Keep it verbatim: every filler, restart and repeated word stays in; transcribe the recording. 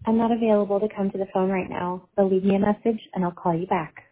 I'm not available to come to the phone right now, but leave me a message and I'll call you back.